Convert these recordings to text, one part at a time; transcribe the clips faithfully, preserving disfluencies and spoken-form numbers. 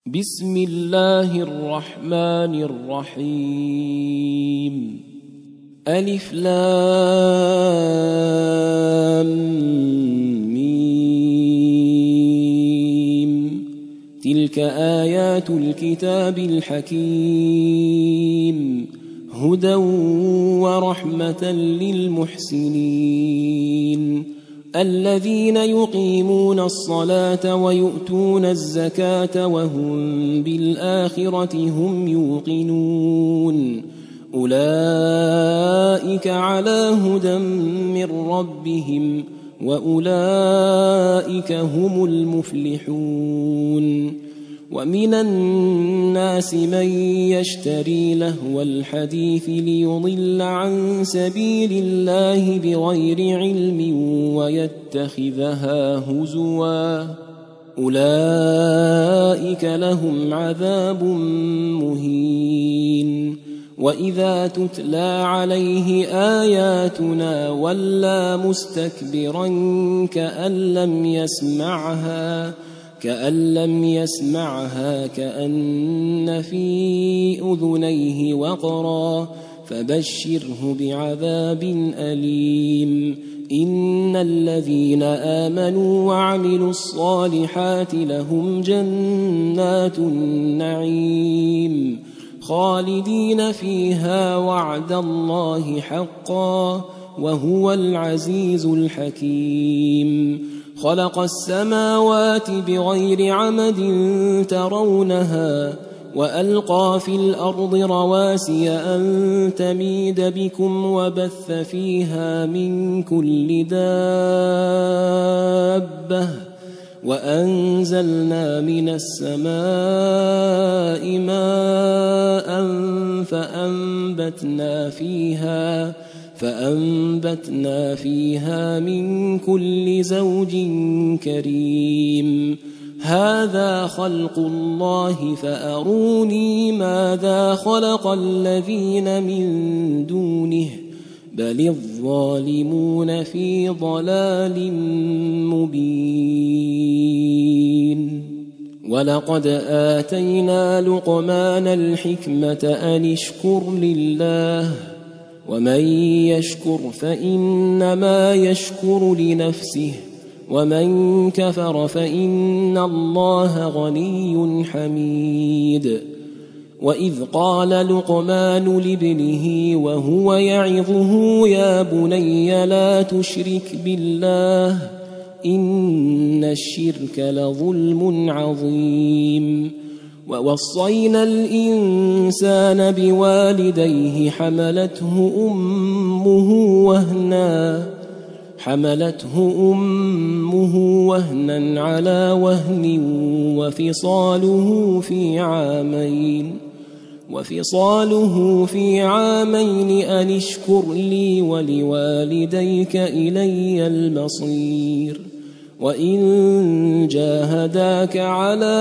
بسم الله الرحمن الرحيم ألف لام ميم تلك آيات الكتاب الحكيم هدى ورحمة للمحسنين الذين يقيمون الصلاة ويؤتون الزكاة وهم بالآخرة هم يوقنون أولئك على هدى من ربهم وأولئك هم المفلحون ومن الناس من يشتري لهو الحديث ليضل عن سبيل الله بغير علم ويتخذها هزوا أولئك لهم عذاب مهين وإذا تتلى عليه آياتنا ولى مستكبرا كأن لم يسمعها كأن لم يسمعها كأن في أذنيه وقرا فبشره بعذاب أليم إن الذين آمنوا وعملوا الصالحات لهم جنات النعيم خالدين فيها وعد الله حقا وهو العزيز الحكيم خلق السماوات بغير عمد ترونها وألقى في الأرض رواسي أن تميد بكم وبث فيها من كل دابة وأنزلنا من السماء ماء فأنبتنا فيها فأنبتنا فيها من كل زوج كريم هذا خلق الله فأروني ماذا خلق الذين من دونه بل الظالمون في ضلال مبين ولقد آتينا لقمان الحكمة أن اشكر لله ومن يشكر فإنما يشكر لنفسه ومن كفر فإن الله غني حميد وإذ قال لقمان لابنه وهو يعظه يا بني لا تشرك بالله إن الشرك لظلم عظيم ووصينا الإنسان بوالديه حملته أمه وهنا حملته أمه وهنا على وهن وفصاله في عامين وفصاله في عامين أن اشكر لي ولوالديك إلي المصير وإن جاهداك على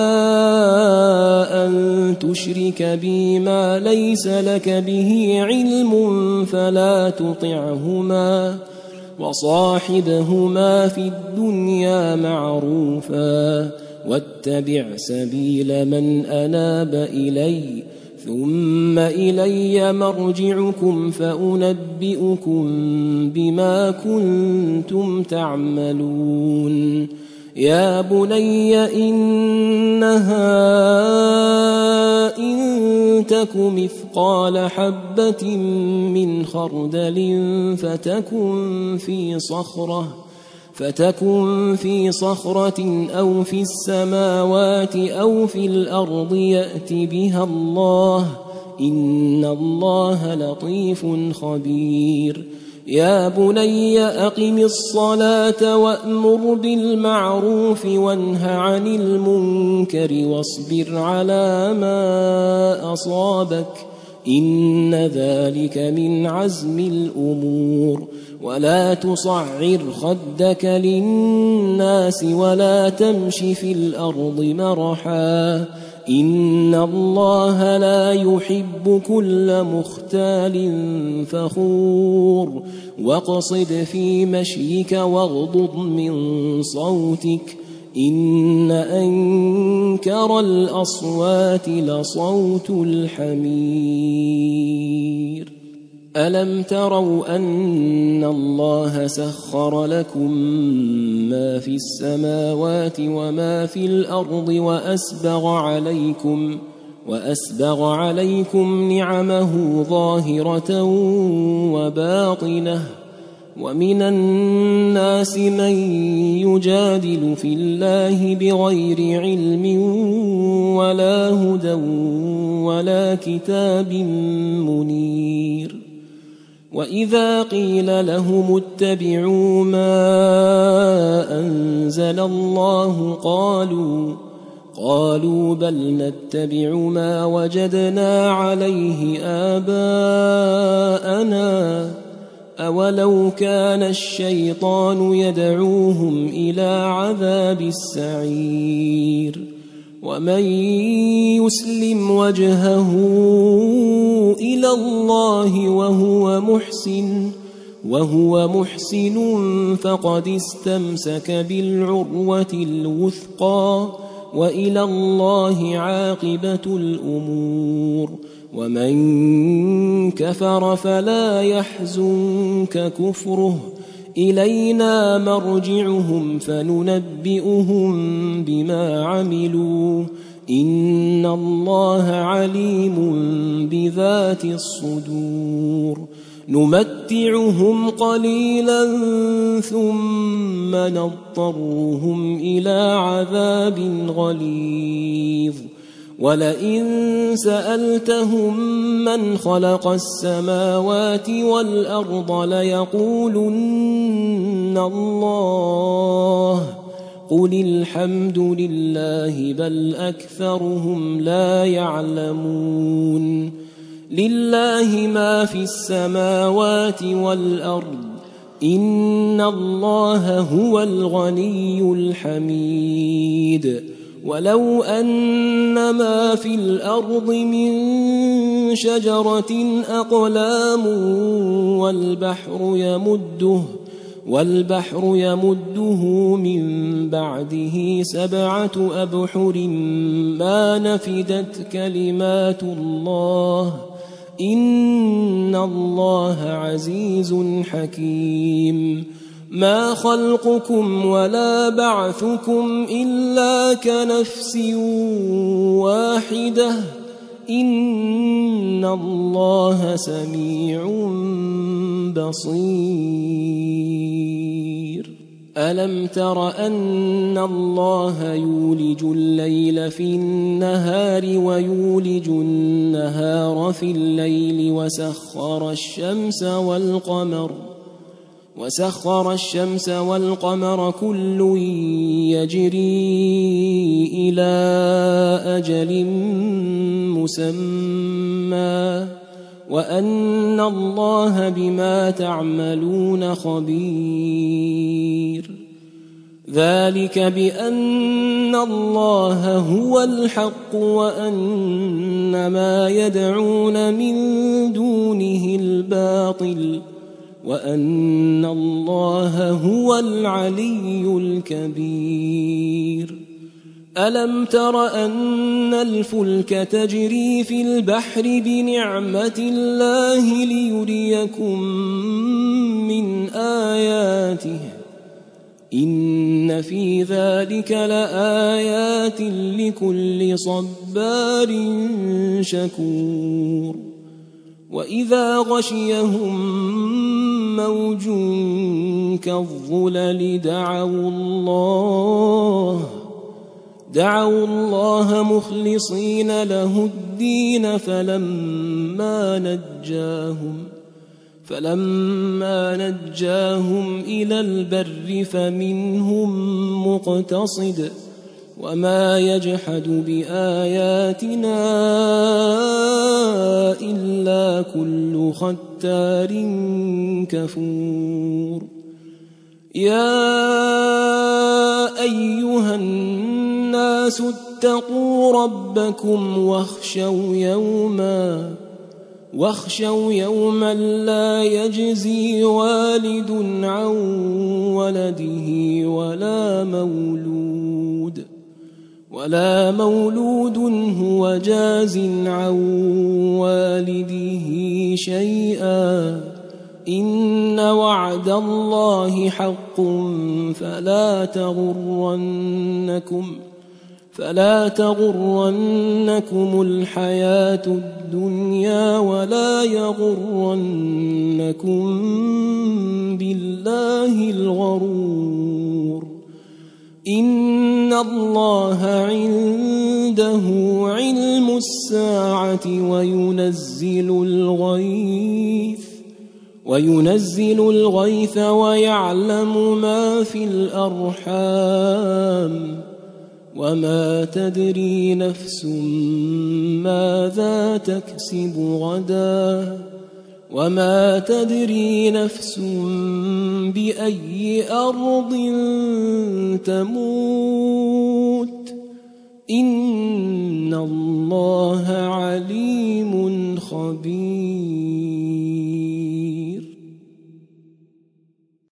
أن تشرك بي ما ليس لك به علم فلا تطعهما وصاحبهما في الدنيا معروفا واتبع سبيل من أناب إلي ثم إلي مرجعكم فأنبئكم بما كنتم تعملون يا بني إنها إن تك مثقال حبة من خردل فتكن في صخرة فتكن في صخرة أو في السماوات أو في الأرض يأت بها الله إن الله لطيف خبير يا بني أقم الصلاة وأمر بالمعروف وانه عن المنكر واصبر على ما أصابك إن ذلك من عزم الأمور ولا تصعر خدك للناس ولا تمش في الأرض مرحا إن الله لا يحب كل مختال فخور واقصد في مشيك واغضض من صوتك إن أنكر الأصوات لصوت الحمير ألم تروا أن الله سخر لكم ما في السماوات وما في الأرض وأسبغ عليكم وأسبغ عليكم نعمه ظاهرة وباطنة ومن الناس من يجادل في الله بغير علم ولا هدى ولا كتاب منير وإذا قيل لهم اتبعوا ما أنزل الله قالوا قالوا بل نتبع ما وجدنا عليه آباءنا أولو كان الشيطان يدعوهم إلى عذاب السعير ومن يسلم وجهه إلى الله وهو محسن وهو محسن فقد استمسك بالعروة الوثقى وإلى الله عاقبة الأمور ومن كفر فلا يحزنك كفره إلينا مرجعهم فننبئهم بما عملوا إن الله عليم بذات الصدور نمتعهم قليلا ثم نضطرهم إلى عذاب غليظ ولئن سألتهم من خلق السماوات والأرض ليقولن الله قل الحمد لله بل أكثرهم لا يعلمون لله ما في السماوات والأرض إن الله هو الغني الحميد ولو أن ما في الأرض من شجرة أقلام والبحر يمده والبحر يمده من بعده سبعة أبحر ما نفدت كلمات الله إن الله عزيز حكيم ما خلقكم ولا بعثكم إلا كنفس واحدة إن الله سميع بصير ألم تر أن الله يولج الليل في النهار ويولج النهار في الليل وسخر الشمس والقمر وسخر الشمس والقمر كل يجري إلى أجل مسمى وأن الله بما تعملون خبير ذلك بأن الله هو الحق وأن ما يدعون من دونه الباطل وأن الله هو العلي الكبير ألم تر أن الفلك تجري في البحر بنعمة الله ليريكم من آياته إن في ذلك لآيات لكل صبار شكور وإذا غشيهم موج كالظلل دعوا الله دعوا الله مخلصين له الدين فلما نجاهم فلما نجاهم إلى البر فمنهم مقتصد وما يجحد بآياتنا إلا كل ختار كفور يا أيها الناس اتقوا ربكم واخشوا يوما واخشوا يوما لا يجزي والد عن ولده ولا مولود ولا مولود هو جاز عن والده شيئا إن وعد الله حق فلا تغرنكم فلا تغرنكم الحياة الدنيا ولا يغرنكم بالله الغرور إن الله عنده علم الساعة وينزل الغيث وينزل الغيث ويعلم ما في الأرحام وما تدري نفس ماذا تكسب غدا وما تدري نفس بأي أرض تموت إن الله عليم خبير.